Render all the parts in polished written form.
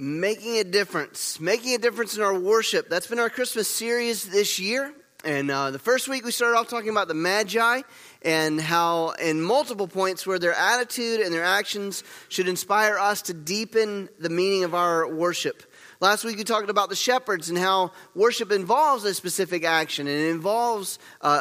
Making a difference in our worship. That's been our Christmas series this year. And the first week we started off talking about the Magi and how in multiple points where their attitude and their actions should inspire us to deepen the meaning of our worship. Last week we talked about the shepherds and how worship involves a specific action. And it involves,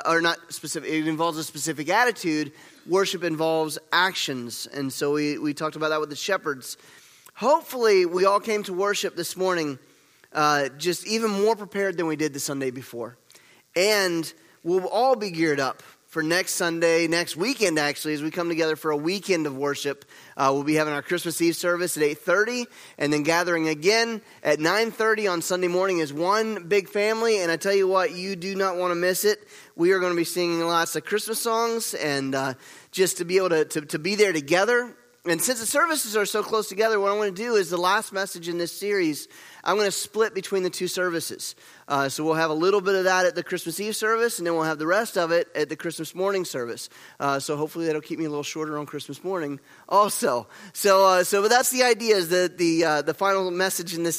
it involves a specific attitude. Worship involves actions. And so we talked about that with the shepherds. Hopefully, we all came to worship this morning just even more prepared than we did the Sunday before. And we'll all be geared up for next Sunday, next weekend actually, as we come together for a weekend of worship. We'll be having our Christmas Eve service at 8:30 and then gathering again at 9:30 on Sunday morning as one big family. And I tell you what, you do not want to miss it. We are going to be singing lots of Christmas songs and just to be able to be there together. And since the services are so close together, what I want to do is the last message in this series, I'm going to split between the two services. So we'll have a little bit of that at the Christmas Eve service, and then we'll have the rest of it at the Christmas morning service. So hopefully that'll keep me a little shorter on Christmas morning also. But that's the idea, is that the final message in this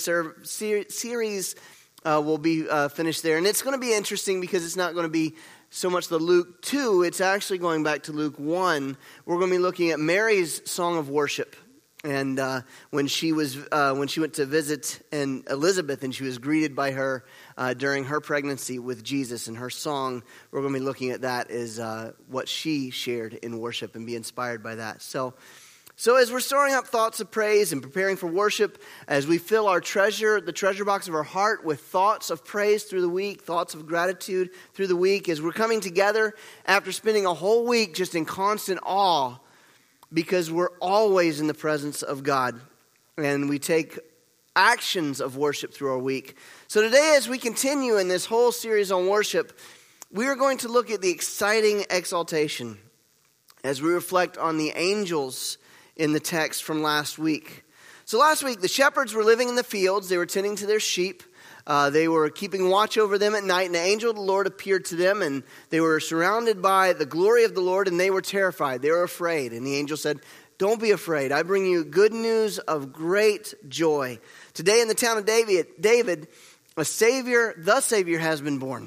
series will be finished there. And it's going to be interesting because it's not going to be so much the Luke 2, it's actually going back to Luke 1. We're going to be looking at Mary's song of worship. And when she went to visit Elizabeth and she was greeted by her during her pregnancy with Jesus and her song, we're going to be looking at that as what she shared in worship and be inspired by that. So as we're storing up thoughts of praise and preparing for worship, as we fill the treasure box of our heart with thoughts of praise through the week, thoughts of gratitude through the week, as we're coming together after spending a whole week just in constant awe, because we're always in the presence of God, and we take actions of worship through our week. So today, as we continue in this whole series on worship, we are going to look at the exciting exaltation as we reflect on the angels in the text from last week. So last week, the shepherds were living in the fields. They were tending to their sheep. They were keeping watch over them at night, and the angel of the Lord appeared to them, and they were surrounded by the glory of the Lord, and they were terrified. They were afraid. And the angel said, "Don't be afraid. I bring you good news of great joy. Today in the town of David, the Savior has been born.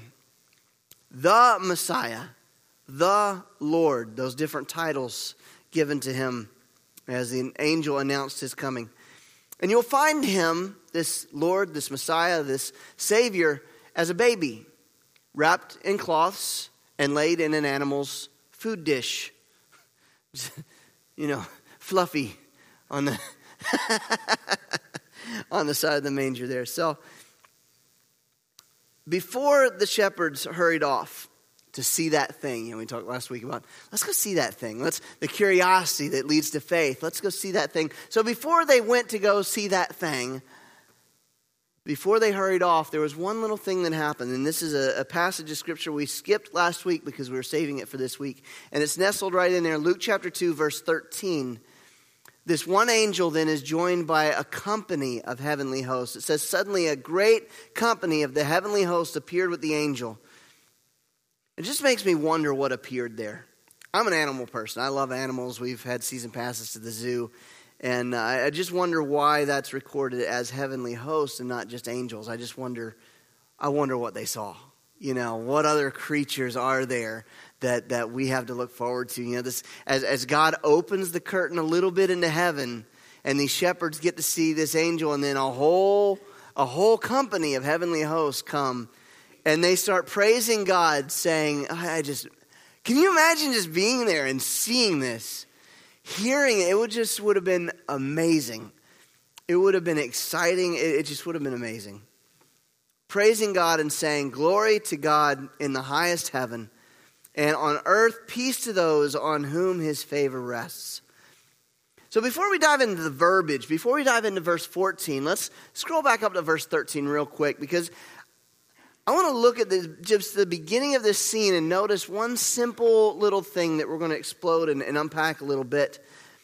The Messiah, the Lord," those different titles given to him as the angel announced his coming. "And you'll find him," this Lord, this Messiah, this Savior, "as a baby, wrapped in cloths and laid in an animal's food dish." Fluffy on the on the side of the manger there. So before the shepherds hurried off to see that thing, we talked last week about, let's go see that thing. The curiosity that leads to faith. Let's go see that thing. So before they went to go see that thing, before they hurried off, there was one little thing that happened. And this is a passage of scripture we skipped last week because we were saving it for this week. And it's nestled right in there. Luke chapter 2, verse 13. This one angel then is joined by a company of heavenly hosts. It says, "Suddenly a great company of the heavenly hosts appeared with the angel." It just makes me wonder what appeared there. I'm an animal person. I love animals. We've had season passes to the zoo. And I just wonder why that's recorded as heavenly hosts and not just angels. I wonder what they saw. What other creatures are there that we have to look forward to? This as God opens the curtain a little bit into heaven, and these shepherds get to see this angel, and then a whole company of heavenly hosts come. And they start praising God, saying, can you imagine just being there and seeing this? Hearing it, would have been amazing. It would have been exciting. It just would have been amazing. Praising God and saying, "Glory to God in the highest heaven, and on earth peace to those on whom his favor rests." So before we dive into the verbiage, before we dive into verse 14, let's scroll back up to verse 13 real quick, because I want to look at just the beginning of this scene and notice one simple little thing that we're going to explode and unpack a little bit.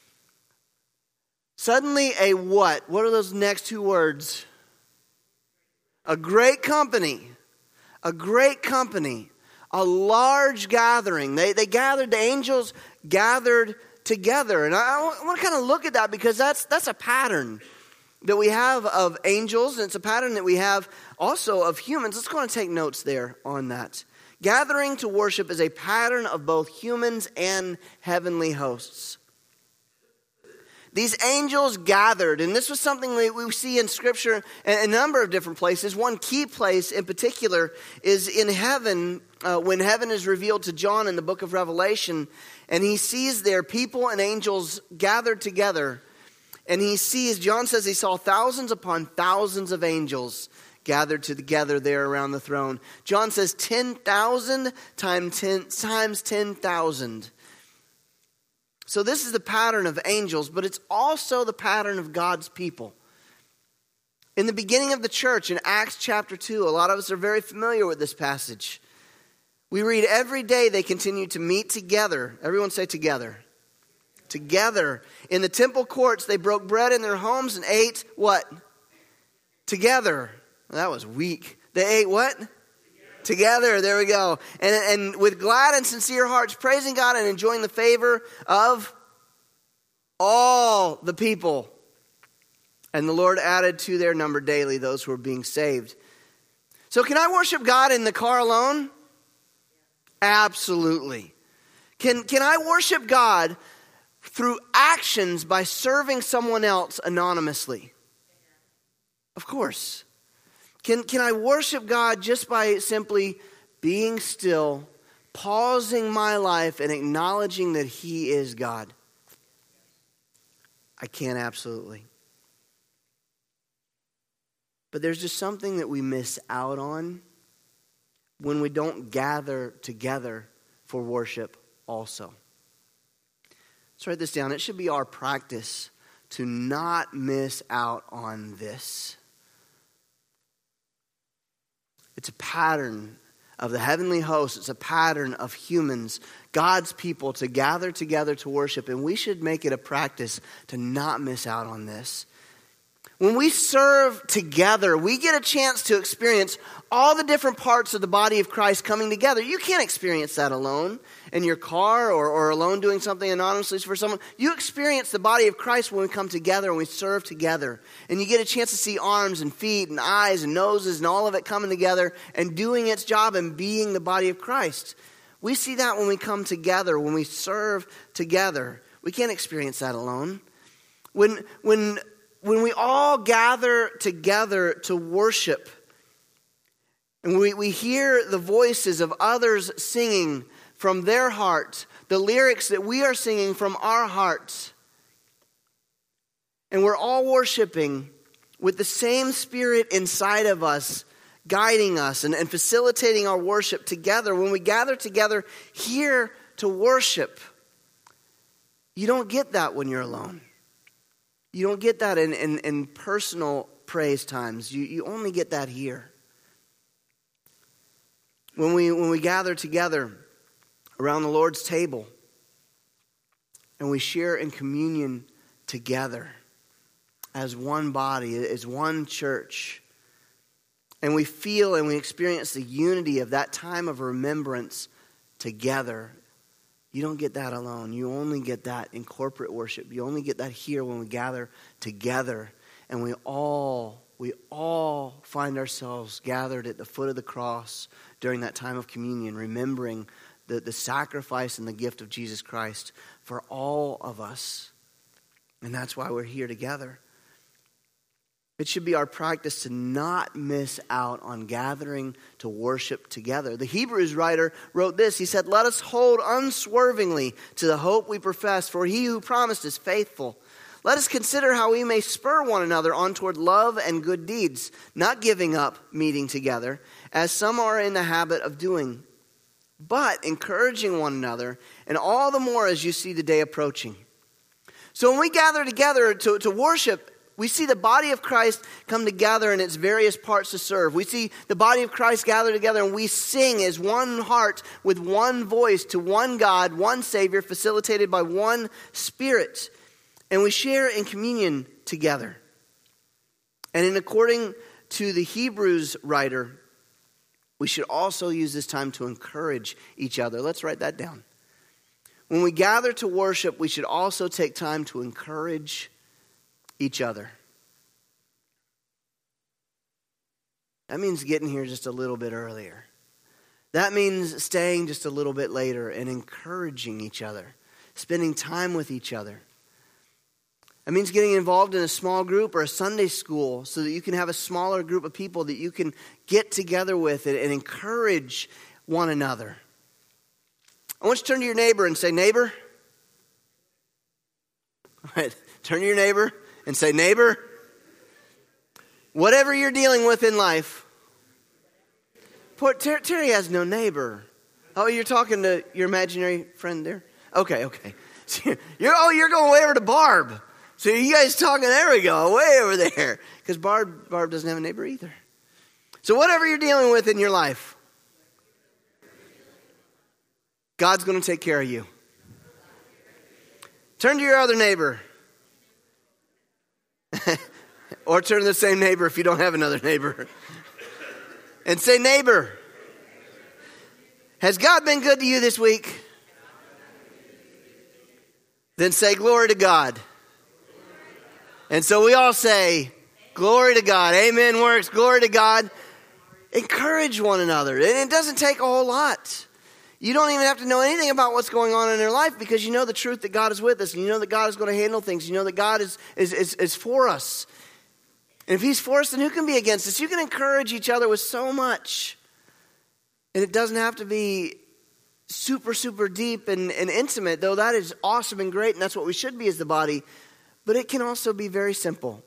Suddenly a what? What are those next two words? A great company. A great company. A large gathering. They gathered, the angels gathered together. And I want to kind of look at that because that's a pattern. that we have of angels, and it's a pattern that we have also of humans. Let's go and take notes there on that. Gathering to worship is a pattern of both humans and heavenly hosts. These angels gathered, and this was something we see in Scripture in a number of different places. One key place in particular is in heaven, when heaven is revealed to John in the book of Revelation, and he sees there people and angels gathered together. And John says he saw thousands upon thousands of angels gathered together there around the throne. John says 10,000 times 10,000. So this is the pattern of angels, but it's also the pattern of God's people. In the beginning of the church, in Acts chapter 2, a lot of us are very familiar with this passage. We read every day they continued to meet together. Everyone say together. Together. In the temple courts, they broke bread in their homes and ate what? Together. Well, that was weak. They ate what? Together, there we go. And with glad and sincere hearts, praising God and enjoying the favor of all the people. And the Lord added to their number daily those who were being saved. So can I worship God in the car alone? Absolutely. Can I worship God through actions by serving someone else anonymously? Of course. Can I worship God just by simply being still, pausing my life, and acknowledging that He is God? I can, absolutely. But there's just something that we miss out on when we don't gather together for worship also. Let's write this down. It should be our practice to not miss out on this. It's a pattern of the heavenly host. It's a pattern of humans, God's people, to gather together to worship. And we should make it a practice to not miss out on this. When we serve together, we get a chance to experience all the different parts of the body of Christ coming together. You can't experience that alone in your car or alone doing something anonymously for someone. You experience the body of Christ when we come together and we serve together. And you get a chance to see arms and feet and eyes and noses and all of it coming together and doing its job and being the body of Christ. We see that when we come together, when we serve together. We can't experience that alone. When we all gather together to worship, and we hear the voices of others singing from their heart, the lyrics that we are singing from our hearts, and we're all worshiping with the same Spirit inside of us, guiding us and facilitating our worship together. When we gather together here to worship, you don't get that when you're alone. You don't get that in personal praise times. You only get that here. When we gather together around the Lord's table and we share in communion together as one body, as one church, and we feel and we experience the unity of that time of remembrance together, you don't get that alone. You only get that in corporate worship. You only get that here when we gather together. And we all find ourselves gathered at the foot of the cross during that time of communion, remembering the sacrifice and the gift of Jesus Christ for all of us. And that's why we're here together. It should be our practice to not miss out on gathering to worship together. The Hebrews writer wrote this. He said, "Let us hold unswervingly to the hope we profess, for he who promised is faithful. Let us consider how we may spur one another on toward love and good deeds, not giving up meeting together, as some are in the habit of doing, but encouraging one another, and all the more as you see the day approaching." So when we gather together to worship, we see the body of Christ come together in its various parts to serve. We see the body of Christ gather together and we sing as one heart with one voice to one God, one Savior, facilitated by one Spirit. And we share in communion together. And in according to the Hebrews writer, we should also use this time to encourage each other. Let's write that down. When we gather to worship, we should also take time to encourage each other. That means getting here just a little bit earlier. That means staying just a little bit later and encouraging each other, spending time with each other. It means getting involved in a small group or a Sunday school so that you can have a smaller group of people that you can get together with and encourage one another. I want you to turn to your neighbor and say, neighbor. All right, turn to your neighbor and say, neighbor, whatever you're dealing with in life. Terry has no neighbor. Oh, you're talking to your imaginary friend there? Okay. You're going way over to Barb. So you guys talking, there we go, way over there. Because Barb doesn't have a neighbor either. So whatever you're dealing with in your life, God's going to take care of you. Turn to your other neighbor. Or turn to the same neighbor if you don't have another neighbor. And say, neighbor, has God been good to you this week? Then say, glory to God. And so we all say, glory to God. Amen works. Glory to God. Encourage one another. And it doesn't take a whole lot. You don't even have to know anything about what's going on in their life because you know the truth that God is with us. And you know that God is going to handle things. You know that God is for us. And if he's for us, then who can be against us? You can encourage each other with so much. And it doesn't have to be super, super deep and intimate, though that is awesome and great, and that's what we should be as the body. But it can also be very simple.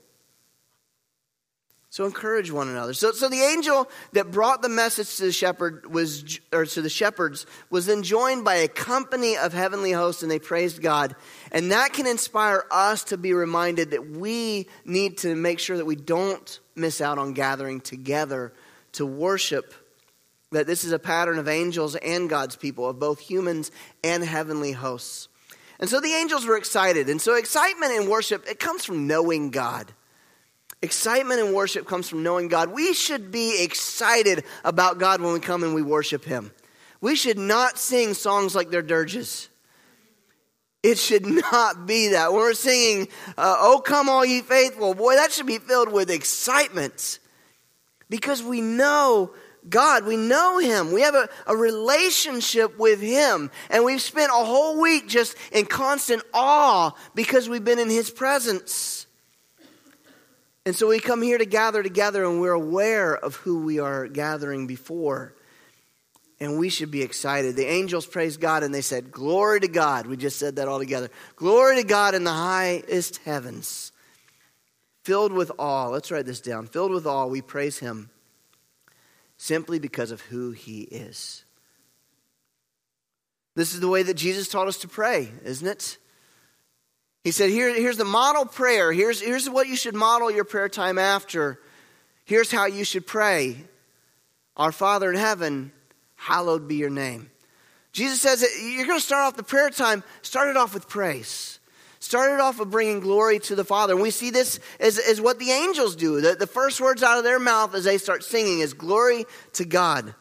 So encourage one another. So the angel that brought the message to the shepherds was then joined by a company of heavenly hosts, and they praised God. And that can inspire us to be reminded that we need to make sure that we don't miss out on gathering together to worship. That this is a pattern of angels and God's people, of both humans and heavenly hosts. And so the angels were excited. And so excitement in worship, it comes from knowing God. Excitement in worship comes from knowing God. We should be excited about God when we come and we worship him. We should not sing songs like they're dirges. It should not be that. When we're singing, "Oh come all ye faithful," boy, that should be filled with excitement. Because we know God, we know him. We have a relationship with him. And we've spent a whole week just in constant awe because we've been in his presence. And so we come here to gather together and we're aware of who we are gathering before. And we should be excited. The angels praised God and they said, glory to God. We just said that all together. Glory to God in the highest heavens. Filled with awe. Let's write this down. Filled with awe, we praise him simply because of who he is. This is the way that Jesus taught us to pray, isn't it? He said, here's the model prayer. Here's what you should model your prayer time after. Here's how you should pray. Our Father in heaven, hallowed be your name. Jesus says that you're going to start off the prayer time, start it off with praise. Start it off with bringing glory to the Father. And we see this as what the angels do. The first words out of their mouth as they start singing is glory to God.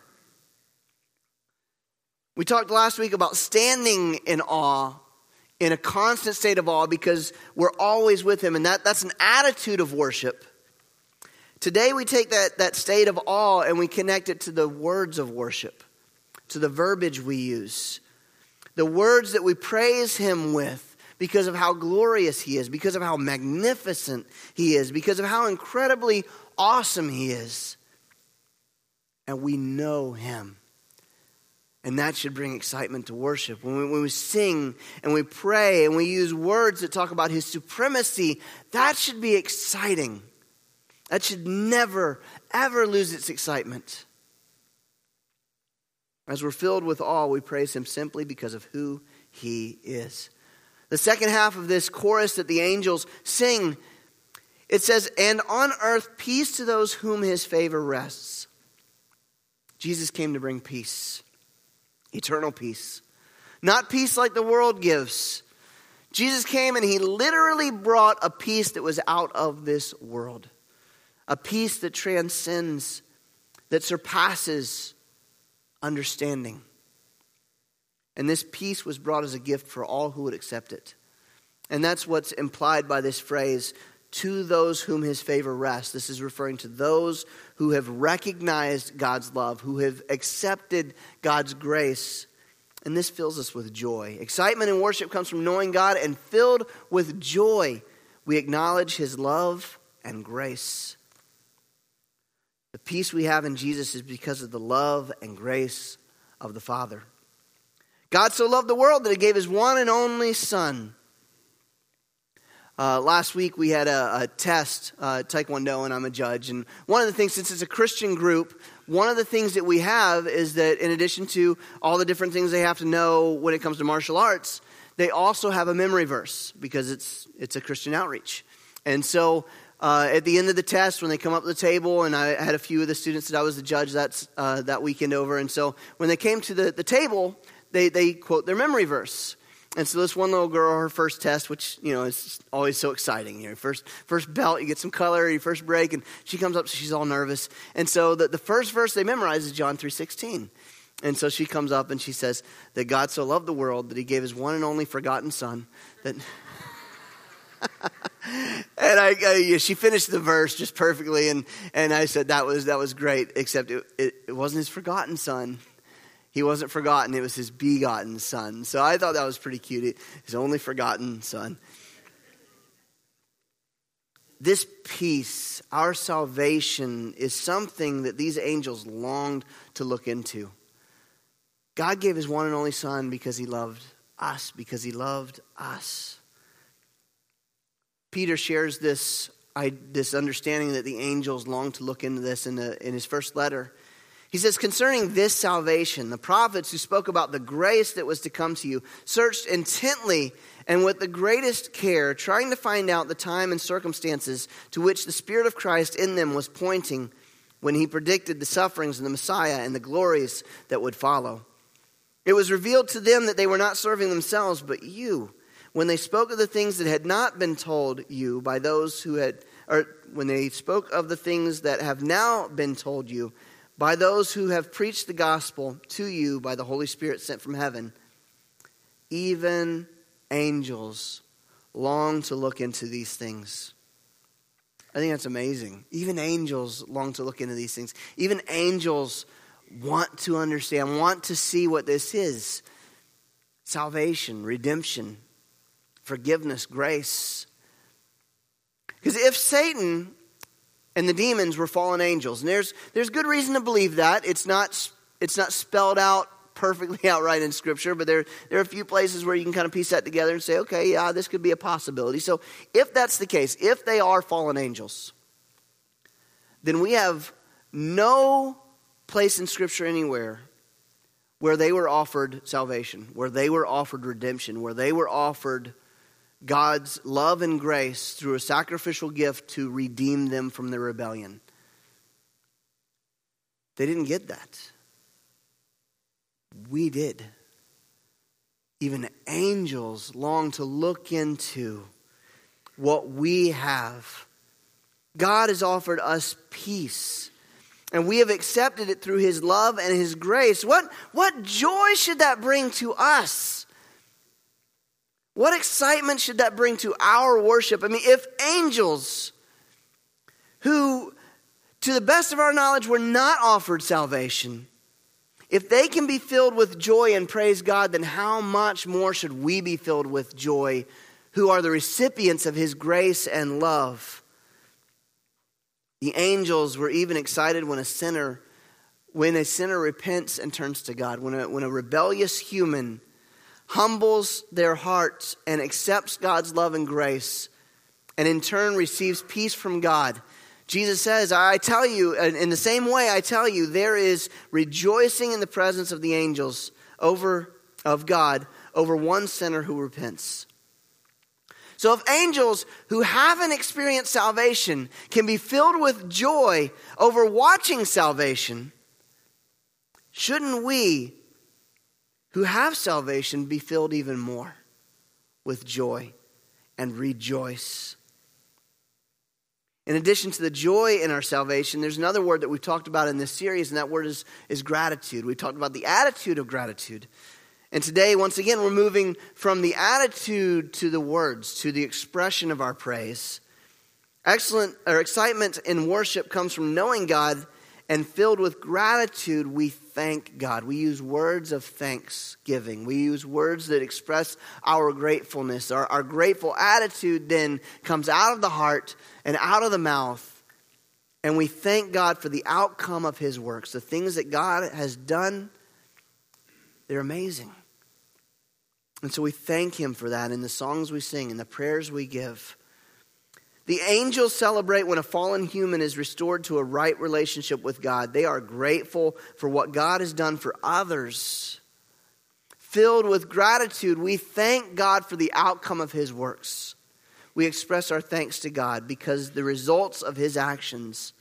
We talked last week about standing in awe, in a constant state of awe, because we're always with him. And that's an attitude of worship. Today we take that state of awe and we connect it to the words of worship, to the verbiage we use, the words that we praise him with because of how glorious he is, because of how magnificent he is, because of how incredibly awesome he is. And we know him. And that should bring excitement to worship. When we sing and we pray and we use words that talk about his supremacy, that should be exciting. That should never, ever lose its excitement. As we're filled with awe, we praise him simply because of who he is. The second half of this chorus that the angels sing, it says, "And on earth peace to those whom his favor rests." Jesus came to bring peace. Eternal peace. Not peace like the world gives. Jesus came and he literally brought a peace that was out of this world. A peace that transcends, that surpasses understanding. And this peace was brought as a gift for all who would accept it. And that's what's implied by this phrase, to those whom his favor rests. This is referring to those who have recognized God's love, who have accepted God's grace. And this fills us with joy. Excitement in worship comes from knowing God, and filled with joy, we acknowledge his love and grace. The peace we have in Jesus is because of the love and grace of the Father. God so loved the world that he gave his one and only Son. Last week we had a test, Taekwondo, and I'm a judge. And one of the things, since it's a Christian group, one of the things that we have is that in addition to all the different things they have to know when it comes to martial arts, they also have a memory verse because it's a Christian outreach. And so at the end of the test, when they come up to the table, and I had a few of the students that I was the judge that weekend over, and so when they came to the table, they quote their memory verse. And so this one little girl, her first test, which, is always so exciting. First belt, you get some color, your first break, and she comes up, so she's all nervous. And so the first verse they memorize is John 3:16. And so she comes up and she says that God so loved the world that he gave his one and only forgotten Son. That and she finished the verse just perfectly, and I said that was great, except it wasn't his forgotten Son. He wasn't forgotten. It was his begotten Son. So I thought that was pretty cute. His only forgotten Son. This peace, our salvation, is something that these angels longed to look into. God gave his one and only Son because he loved us, Peter shares this understanding that the angels long to look into this in his first letter. He says, concerning this salvation, the prophets who spoke about the grace that was to come to you searched intently and with the greatest care, trying to find out the time and circumstances to which the Spirit of Christ in them was pointing when he predicted the sufferings of the Messiah and the glories that would follow. It was revealed to them that they were not serving themselves, but you, when they spoke of the things that had not been told you by those who had, or when they spoke of the things that have now been told you by those who have preached the gospel to you by the Holy Spirit sent from heaven. Even angels long to look into these things. I think that's amazing. Even angels long to look into these things. Even angels want to understand, want to see what this is. Salvation, redemption, forgiveness, grace. Because if Satan and the demons were fallen angels, and there's good reason to believe that. It's not spelled out perfectly outright in Scripture, but there are a few places where you can kind of piece that together and say, okay, yeah, this could be a possibility. So if that's the case, if they are fallen angels, then we have no place in Scripture anywhere where they were offered salvation, where they were offered redemption, where they were offered God's love and grace through a sacrificial gift to redeem them from their rebellion. They didn't get that. We did. Even angels long to look into what we have. God has offered us peace, and we have accepted it through his love and his grace. What joy should that bring to us? What excitement should that bring to our worship? I mean, if angels who, to the best of our knowledge, were not offered salvation, if they can be filled with joy and praise God, then how much more should we be filled with joy who are the recipients of his grace and love? The angels were even excited when a sinner repents and turns to God, when a rebellious human humbles their hearts and accepts God's love and grace, and in turn receives peace from God. Jesus says, I tell you, in the same way I tell you, there is rejoicing in the presence of the angels of God over one sinner who repents. So if angels who haven't experienced salvation can be filled with joy over watching salvation, shouldn't we who have salvation be filled even more with joy and rejoice? In addition to the joy in our salvation, there's another word that we've talked about in this series, and that word is gratitude. We talked about the attitude of gratitude. And today, once again, we're moving from the attitude to the words, to the expression of our praise. Excitement in worship comes from knowing God, and filled with gratitude, we thank God. We use words of thanksgiving. We use words that express our gratefulness. Our grateful attitude then comes out of the heart and out of the mouth, and we thank God for the outcome of His works. The things that God has done, they're amazing. And so we thank Him for that in the songs we sing and the prayers we give. The angels celebrate when a fallen human is restored to a right relationship with God. They are grateful for what God has done for others. Filled with gratitude, we thank God for the outcome of His works. We express our thanks to God because the results of His actions.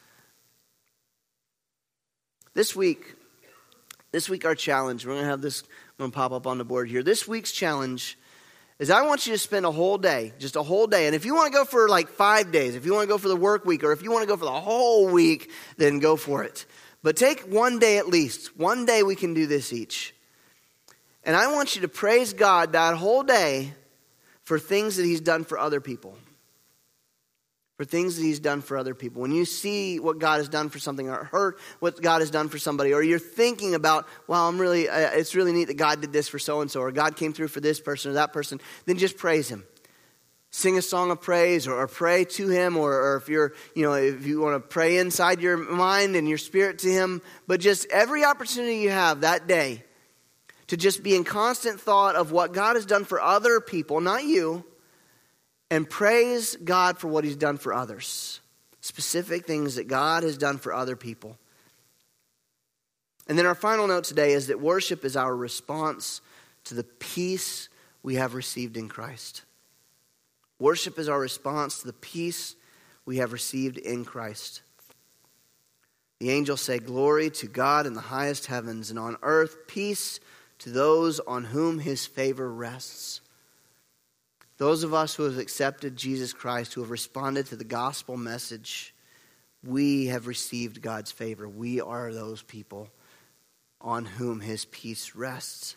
This week our challenge, we're going to have this, I'm going to pop up on the board here. This week's challenge is I want you to spend a whole day, just a whole day. And if you want to go for like 5 days, if you want to go for the work week, or if you want to go for the whole week, then go for it. But take one day at least. One day we can do this each. And I want you to praise God that whole day for things that He's done for other people. For things that He's done for other people. When you see what God has done for something, or heard what God has done for somebody, or you're thinking about, wow, it's really neat that God did this for so-and-so, or God came through for this person or that person, then just praise Him. Sing a song of praise, or pray to Him, or if if you want to pray inside your mind and your spirit to Him. But just every opportunity you have that day to just be in constant thought of what God has done for other people, not you, and praise God for what He's done for others. Specific things that God has done for other people. And then our final note today is that worship is our response to the peace we have received in Christ. Worship is our response to the peace we have received in Christ. The angels say, "Glory to God in the highest heavens, and on earth peace to those on whom His favor rests." Those of us who have accepted Jesus Christ, who have responded to the gospel message, we have received God's favor. We are those people on whom His peace rests.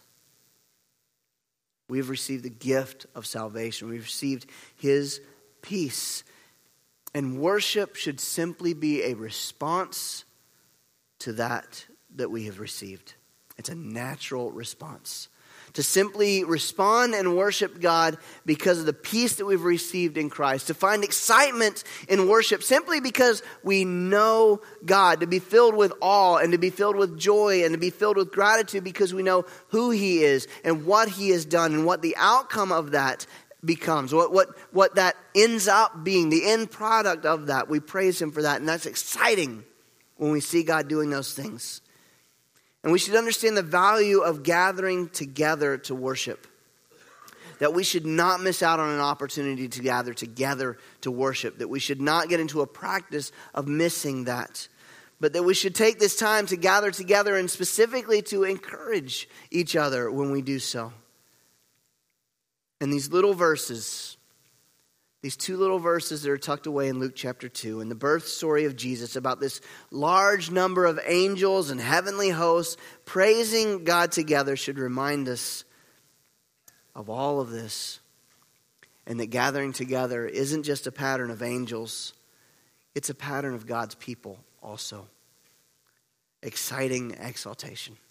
We've received the gift of salvation. We've received His peace. And worship should simply be a response to that we have received. It's a natural response. To simply respond and worship God because of the peace that we've received in Christ. To find excitement in worship simply because we know God. To be filled with awe and to be filled with joy and to be filled with gratitude because we know who He is and what He has done and what the outcome of that becomes. What that ends up being, the end product of that. We praise Him for that, and that's exciting when we see God doing those things. And we should understand the value of gathering together to worship. That we should not miss out on an opportunity to gather together to worship. That we should not get into a practice of missing that. But that we should take this time to gather together and specifically to encourage each other when we do so. And these little verses, these 2 little verses that are tucked away in Luke chapter 2, and the birth story of Jesus, about this large number of angels and heavenly hosts praising God together, should remind us of all of this. And that gathering together isn't just a pattern of angels, it's a pattern of God's people also. Exciting exaltation.